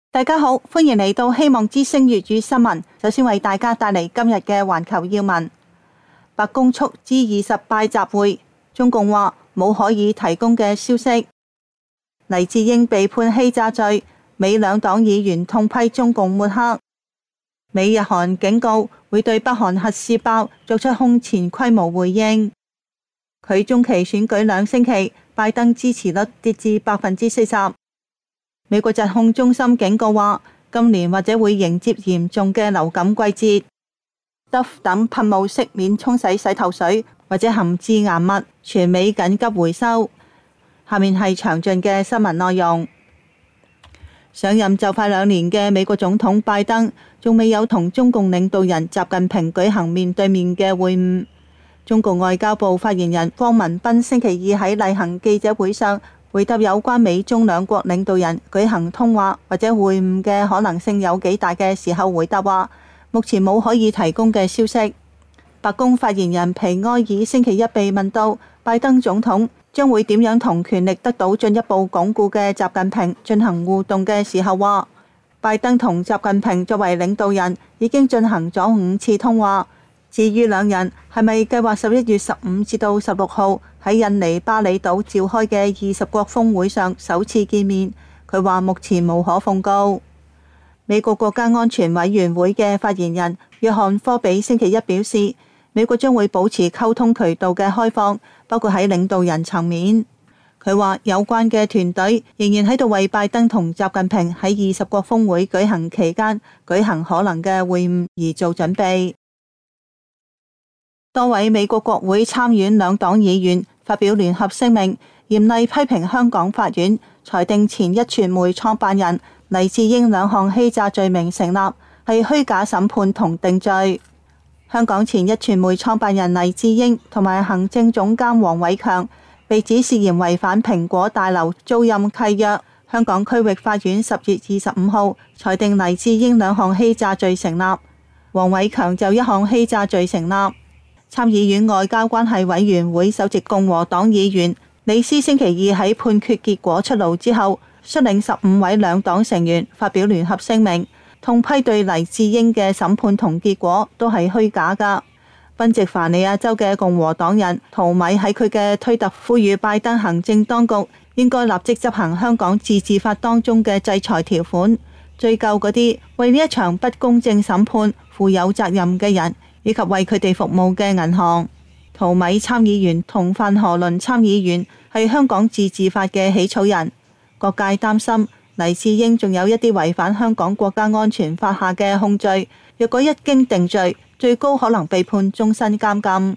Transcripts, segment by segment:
大家好，歡迎嚟到希望之聲粵語新聞。首先為大家帶嚟今日嘅環球要聞。白宮促G20拜習會，中共話冇可以提供嘅消息。黎智英被判欺詐罪，美兩黨議員痛批中共抹黑。美日韓警告會對北韓核試爆作出空前規模回應。距中期選舉2星期，拜登支持率跌至40%。美國疾控中心警告話，今年或者會迎接嚴重嘅流感季節。Dove 等噴霧式免沖洗洗頭水或者含致癌物，全美緊急回收。下面係詳盡嘅新聞內容。上任就快2年嘅美國總統拜登，仲未有同中共領導人習近平舉行面對面嘅會晤。中共外交部發言人汪文斌星期二喺例行記者會上，回答有關美中兩國領導人舉行通話或者會晤嘅可能性有幾大嘅時候，回答話目前冇可以提供嘅消息。白宮發言人皮埃爾星期一被問到拜登總統將會點樣同權力得到進一步鞏固嘅習近平進行互動嘅時候，話拜登同習近平作為領導人已經進行咗5次通話。至於兩人係咪計劃11月15至到16號喺印尼巴厘島召開嘅20國峰會上首次見面，佢話目前無可奉告。美國國家安全委員會嘅發言人約翰科比星期一表示，美國將會保持溝通渠道嘅開放，包括喺領導人層面。佢話有關嘅團隊仍然喺度為拜登同習近平喺20國峰會舉行期間舉行可能嘅會晤而做準備。多位美國國會參院兩黨議員發表聯合聲明，嚴厲批評香港法院裁定前壹傳媒創辦人黎智英2項欺詐罪名成立，係虛假審判同定罪。香港前壹傳媒創辦人黎智英同埋行政總監黃偉強被指涉嫌違反蘋果大樓租賃契約，香港區域法院10月25號裁定黎智英2項欺詐罪成立，黃偉強就1項欺詐罪成立。參議院外交關係委員會首席共和黨議員李斯星期二喺判決結果出爐之後，率領15位兩黨成員發表聯合聲明，痛批對黎智英嘅審判同結果都係虛假㗎。賓夕凡尼亞州嘅共和黨人陶米喺佢嘅推特呼籲拜登行政當局應該立即執行香港自治法當中嘅制裁條款，追究嗰啲為呢一場不公正審判負有責任嘅人，以及為佢哋服務嘅銀行。陶米參議員同范河倫參議員係香港自治法嘅起草人，各界擔心黎智英仲有一啲違反香港國家安全法下嘅控罪，若果一經定罪，最高可能被判終身監禁。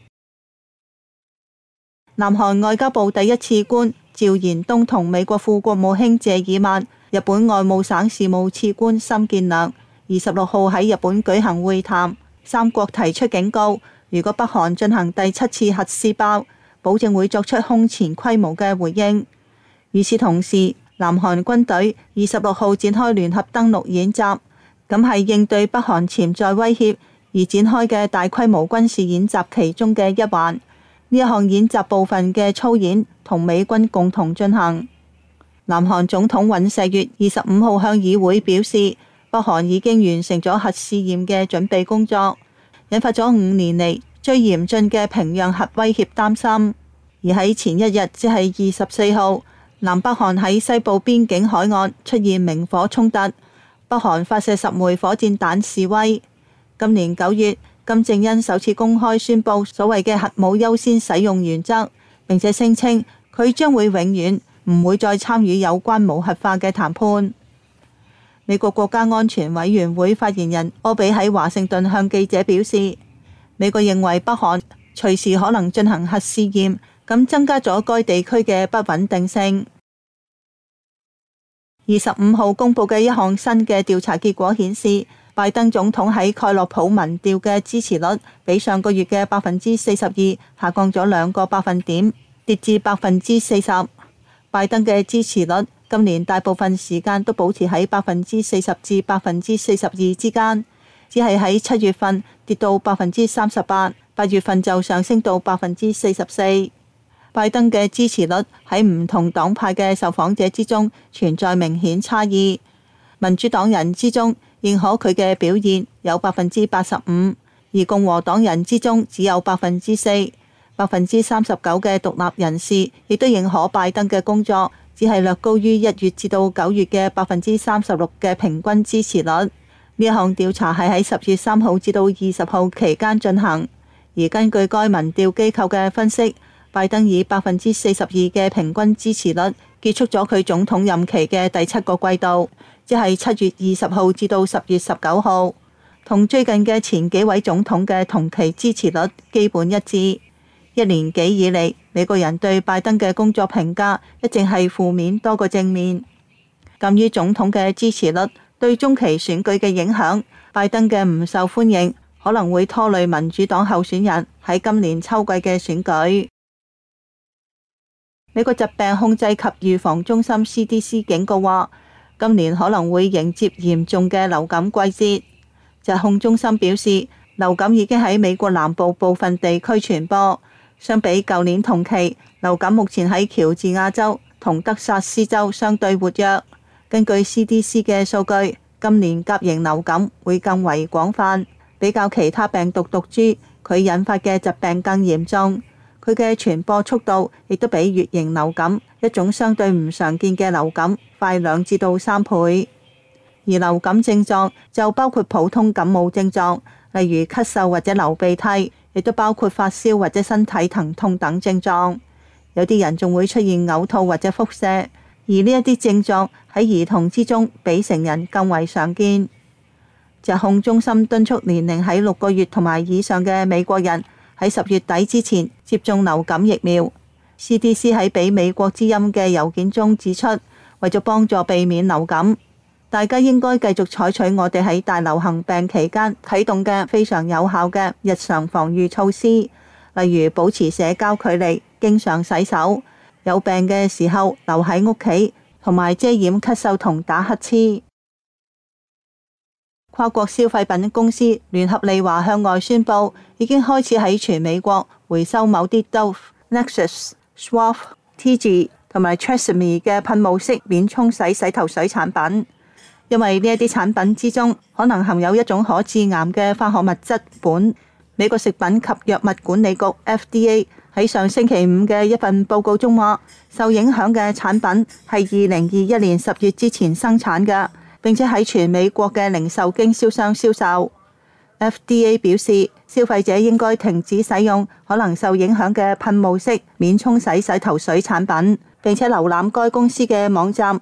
南韓外交部第一次官趙延東同美國副國務卿謝爾曼、日本外務省事務次官森健良26號喺日本舉行會談，三國提出警告，如果北韓進行第7次核試爆，保證會作出空前規模嘅回應。與此同時，南韓軍隊26號展開聯合登陸演習，咁係應對北韓潛在威脅而展開嘅大規模軍事演習其中嘅一環。呢一項演習部分嘅操演同美軍共同進行。南韓總統尹錫悅25號向議會表示，北韓已經完成咗核試驗嘅準備工作，引發咗5年嚟最嚴峻嘅平壤核威脅擔心。而喺前一日，即係24號，南北韓喺西部邊境海岸出現明火衝突，北韓發射10枚火箭彈示威。今年9月，金正恩首次公開宣布所謂嘅核武優先使用原則，並且聲稱佢將會永遠唔會再參與有關無核化嘅談判。美國國家安全委員會發言人柯比喺華盛頓向記者表示，美國認為北韓隨時可能進行核試驗，咁增加咗該地區嘅不穩定性。25號公佈嘅一項新嘅調查結果顯示，拜登總統喺蓋洛普民調嘅支持率比上個月嘅42%下降咗2個百分點，跌至40%。拜登嘅支持率今年大部分時間都保持喺40%至42%之間，只係喺7月份跌到38%，8月份就上升到44%。拜登嘅支持率喺唔同黨派嘅受訪者之中存在明顯差異。 民主黨人之中認可佢嘅表現有85%，而共和黨人之中只有4%。39%嘅獨立人士亦都認可拜登嘅工作，只係略高於1月至到9月嘅36%嘅平均支持率。呢一項調查係喺10月3號至到20號期間進行，而根據該民調機構嘅分析，拜登以42%嘅平均支持率結束咗佢總統任期嘅第7個季度，即係7月20號至到10月19號，同最近嘅前幾位總統嘅同期支持率基本一致。1年幾以嚟，美國人對拜登嘅工作評價一直係負面多過正面。鑑於總統嘅支持率對中期選舉嘅影響，拜登嘅唔受歡迎可能會拖累民主黨候選人喺今年秋季嘅選舉。美國疾病控制及預防中心 CDC 警告話，今年可能會迎接嚴重嘅流感季節。疾控中心表示，流感已經喺美國南部部分地區傳播。相比舊年同期，流感目前喺喬治亞州同德薩斯州相對活躍。根據 CDC 嘅數據，今年甲型流感會更為廣泛，比較其他病毒毒株，佢引發嘅疾病更嚴重。佢嘅傳播速度亦都比乙型流感，一種相對唔常見嘅流感，快2至到3倍。而流感症狀就包括普通感冒症狀，例如咳嗽或者流鼻涕，亦都包括發燒或者身體疼痛等症狀。有啲人仲會出現嘔吐或者腹瀉，而呢一啲症狀喺兒童之中比成人更為常見。疾控中心敦促年齡喺6個月同埋以上嘅美國人喺10月底之前接種流感疫苗。CDC 喺俾美國之音嘅郵件中指出，為咗幫助避免流感，大家應該繼續採取我哋喺大流行病期間啟動嘅非常有效嘅日常防禦措施，例如保持社交距離、經常洗手、有病嘅時候留喺屋企，同埋遮掩咳嗽同打乞嗤。跨國消費品公司聯合利華向外宣布，已經開始喺全美國回收某啲 Dove、Lexus、Suave、TG 同埋 Tresemme 嘅噴霧式免沖洗洗頭水產品。因為呢一啲產品之中可能含有一種可致癌嘅化學物質苯。美國食品及藥物管理局 FDA 喺上星期5嘅一份報告中話，受影響嘅產品係2021年10月之前生產嘅，並且喺全美國嘅零售經銷商銷售。FDA 表示，消費者應該停止使用可能受影響嘅噴霧式免沖洗洗頭水產品，並且瀏覽該公司嘅網站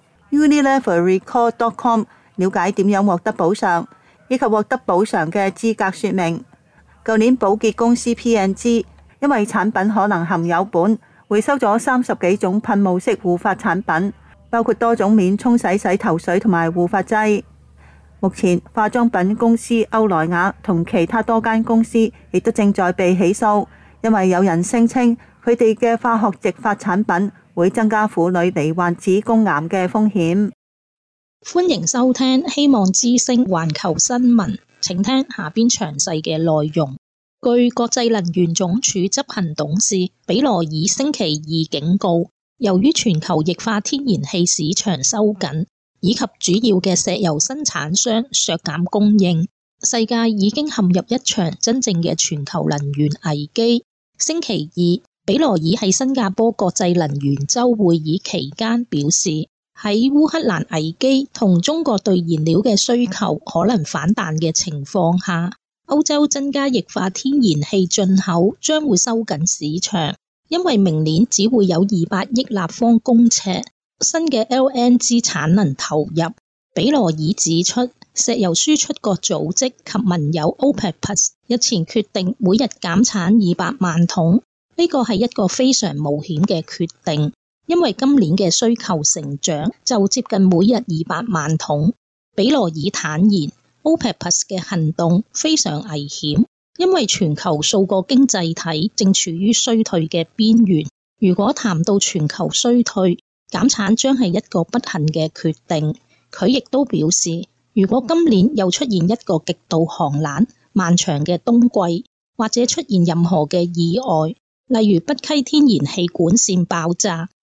unileverrecall.com。了解點樣獲得補償，以及獲得補償嘅資格說明。舊年寶潔公司 P&G 因為產品可能含有苯，回收咗30幾種噴霧式護髮產品，包括多種免沖洗洗頭水同埋護髮劑。目前化妝品公司歐萊雅同其他多間公司亦都正在被起訴，因為有人聲稱佢哋嘅化學植髮產品會增加婦女罹患子宮癌嘅風險。 歡迎收聽希望之聲環球新聞，請聽下邊詳細嘅內容。據國際能源總署執行董事比羅爾星期2警告，由於全球液化天然氣市場收緊，以及主要嘅石油生產商削減供應，世界已經陷入一場真正嘅全球能源危機。星期2，比羅爾喺新加坡國際能源週會議期間表示，喺烏克蘭危機同中國對燃料嘅需求可能反彈嘅情況下，歐洲增加液化天然氣進口將會收緊市場，因為明年只會有200億立方公尺新嘅 LNG 產能投入。比羅爾指出，石油輸出國組織及盟友 OPEC+ 日前決定每日減產200萬桶，呢個係一個非常冒險嘅決定。因為今年嘅需求成長就接近每日200萬桶。比羅爾坦言 ，OPEC+ 嘅行動非常危險，因為全球數個經濟體正處於衰退嘅邊緣。如果談到全球衰退，減產將係一個不幸嘅決定。佢亦都表示，如果今年又出現一個極度寒冷、漫長嘅冬季，或者出現任何嘅意外，例如北溪天然氣管線爆炸，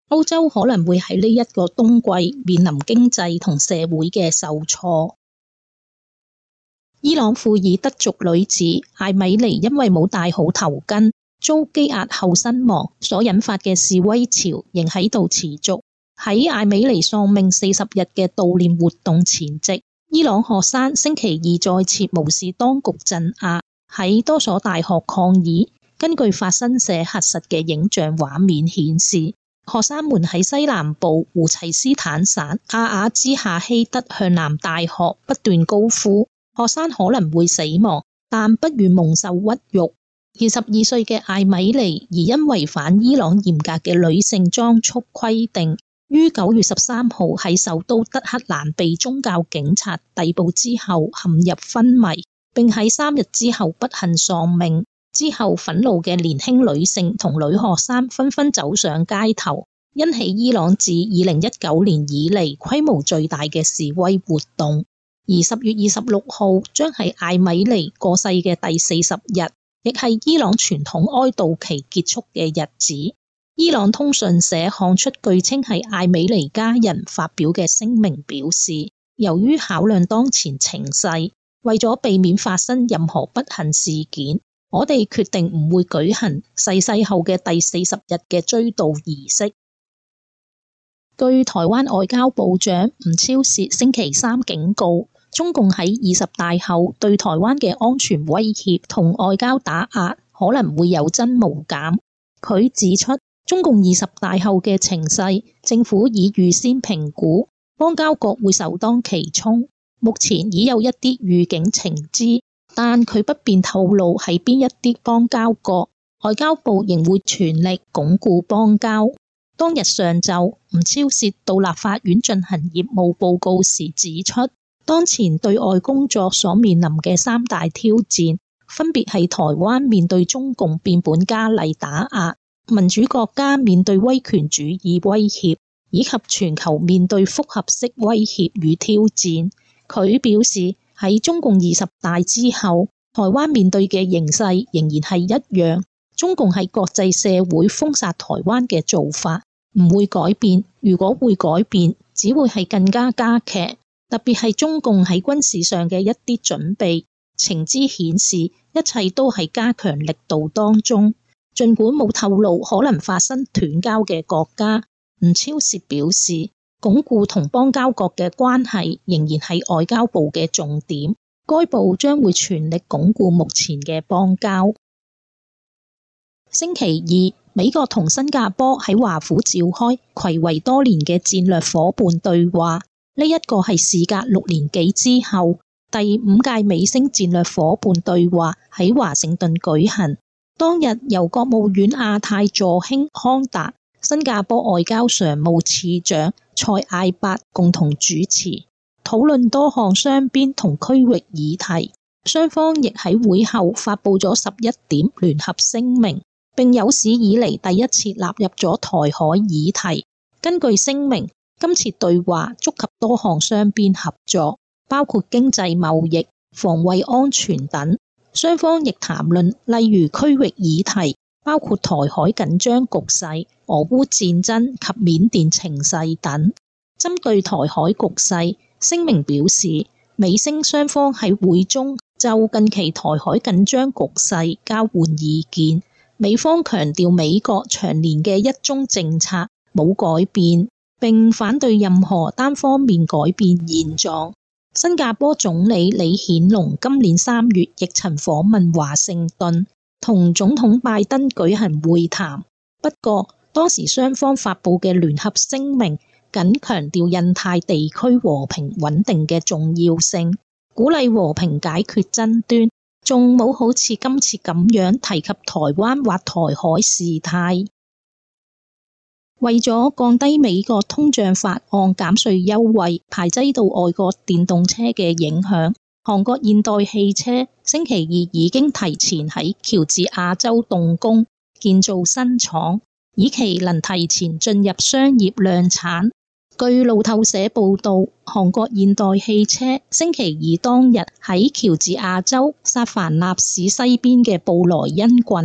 歐洲可能會喺呢一個冬季面臨經濟同社會嘅受挫。伊朗庫爾德族女子艾米尼因為冇戴好頭巾，遭羈押後身亡，所引發嘅示威潮仍喺度持續。喺艾米尼喪命40日嘅悼念活動前夕，伊朗學生星期二再次無視當局鎮壓，喺多所大學抗議。根據法新社核實嘅影像畫面顯示，學生們喺西南部胡齊斯坦省阿瓦茲夏希德向南大學不斷高呼學生可能會死亡，但不願蒙受屈辱。22歲嘅艾米尼而因違反伊朗嚴格嘅女性裝束規定，於9月13號喺首都德黑蘭被宗教警察逮捕之後陷入昏迷，並喺3日之後不幸喪命。之後憤怒嘅年輕女性同女學生紛紛走上街頭，引起伊朗自2019年以嚟規模最大嘅示威活動。而10月26號將係艾米尼過世嘅第40日，亦係伊朗傳統哀悼期結束嘅日子。伊朗通訊社看出據稱係艾米尼家人發表嘅聲明表示，由於考量當前情勢，為咗避免發生任何不幸事件，我哋決定唔會舉行逝世後嘅第40日嘅追悼儀式。據台灣外交部長吳釗燮星期三警告，中共喺20大後對台灣嘅安全威脅同外交打壓可能會有增無減。佢指出，中共20大後嘅情勢，政府已預先評估，邦交國會首當其衝。目前已有一啲預警情資，但佢不便透露係邊一啲邦交國。外交部仍會全力鞏固邦交。當日上晝，吳釗燮到立法院進行業務報告時指出，當前對外工作所面臨嘅3大挑戰，分別係台灣面對中共變本加厲打壓，民主國家面對威權主義威脅，以及全球面對複合式威脅與挑戰。佢表示，喺中共20大之後，台灣面對嘅形勢仍然係一樣，中共喺國際社會封殺台灣嘅做法唔會改變，如果會改變，只會係更加加劇。特別係中共喺軍事上嘅一啲準備，情資顯示一切都係加強力度當中。儘管冇透露可能發生斷交嘅國家，吳釗燮表示，鞏固同邦交國嘅關係仍然係外交部嘅重點，該部將會全力鞏固目前嘅邦交。星期二，美國同新加坡喺華府召開睽違多年嘅戰略夥伴對話，呢一個係事隔6年幾之後，第5屆美星戰略夥伴對話喺華盛頓舉行。當日由國務院亞太助卿康達、新加坡外交常務次長蔡艾伯共同主持，討論多項雙邊同區域議題。雙方亦喺會後發布咗11點聯合聲明，並有史以嚟第一次納入咗台海議題。根據聲明，今次對話觸及多項雙邊合作，包括經濟貿易、防衛安全等。雙方亦談論例如區域議題，包括台海緊張局勢、俄烏戰爭及緬甸情勢等。針對台海局勢，聲明表示，美星雙方喺會中就近期台海緊張局勢交換意見。美方強調美國長年嘅一中政策冇改變，並反對任何單方面改變現狀。新加坡總理李顯龍今年3月亦曾訪問華盛頓，同總統拜登舉行會談。不過，當時雙方發布嘅聯合聲明僅強調印太地區和平穩定嘅重要性，鼓勵和平解決爭端，仲冇好似今次咁樣提及台灣或台海事態。為咗降低美國通脹法案減稅優惠排擠到外國電動車嘅影響，韓國現代汽車星期二已經提前喺喬治亞州動工建造新廠，以期能提前進入商業量產。據路透社報道，韓國現代汽車星期二當日喺喬治亞州薩凡納市西邊嘅布萊恩郡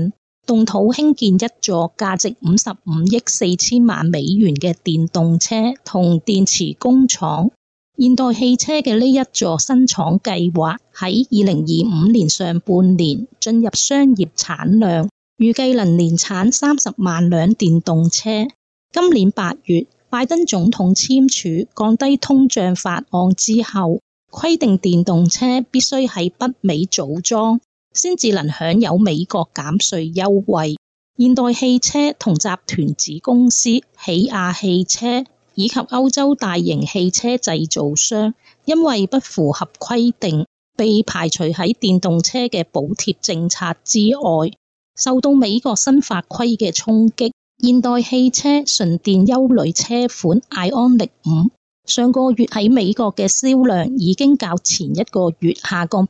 動土興建一座價值55億4千萬美元嘅電動車同電池工廠。現代汽車嘅呢一座新廠計劃喺2025年上半年進入商業產量，預計能年產30萬輛電動車。今年8月，拜登總統簽署降低通脹法案之後，規定電動車必須喺北美組裝，先至能享有美國減稅優惠。現代汽車同集團子公司起亞汽車以及歐洲大型汽車製造商，因為不符合規定，被排除喺電動車嘅補貼政策之外。受到美國新法規嘅衝擊，現代汽車純電休旅車款艾安力5上個月喺美國嘅銷量已經較前一個月下降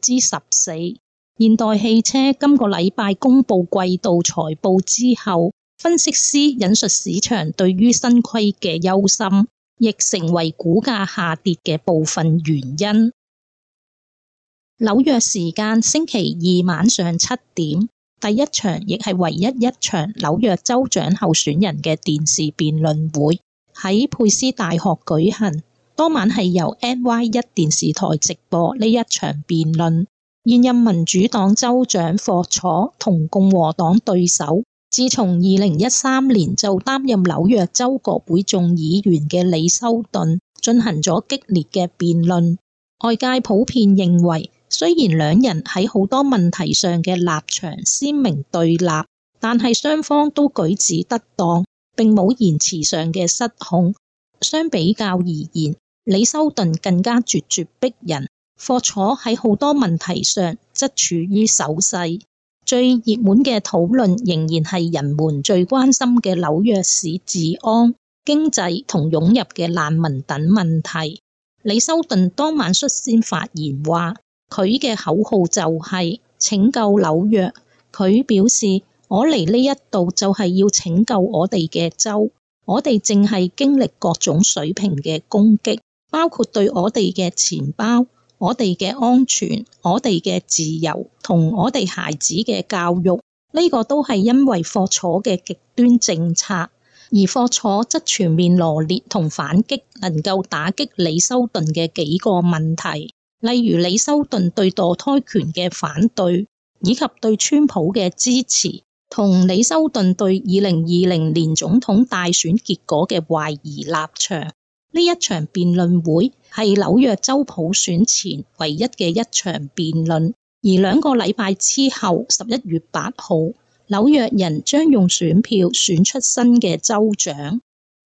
14%。現代汽車今個禮拜公布季度財報之後，分析師引述市場對於新規嘅憂心，亦成為股價下跌嘅部分原因。紐約時間星期二晚上7點，第一場亦係唯一一場紐約州長候選人嘅電視辯論會喺佩斯大學舉行。當晚係由 NY1 電視台直播呢一場辯論。現任民主黨州長霍楚同共和黨對手，自從2013年就擔任紐約州國會眾議員嘅李修頓進行咗激烈嘅辯論。外界普遍認為，雖然兩人喺好多問題上嘅立場鮮明對立，但係雙方都舉止得當，並冇言辭上嘅失控。相比較而言，李修頓更加咄咄逼人，霍楚喺好多問題上則處於守勢。最熱門嘅討論仍然係人們最關心嘅紐約市治安、經濟同湧入嘅難民等問題。李修頓當晚率先發言話，佢嘅口號就係拯救紐約。佢表示，我嚟呢一度就係要拯救我哋嘅州。我哋正係經歷各種水平嘅攻擊，包括對我哋嘅錢包、我哋嘅安全、我哋嘅自由同我哋孩子嘅教育，呢個都係因為霍楚嘅極端政策。而霍楚則全面羅列同反擊能夠打擊李修頓嘅幾個問題，例如李修頓對墮胎權嘅反對，以及對川普嘅支持，同李修頓對2020年總統大選結果嘅懷疑立場。呢一場辯論會係紐約州普選前唯一嘅一場辯論，而2個禮拜之後11月8號，紐約人將用選票選出新嘅州長。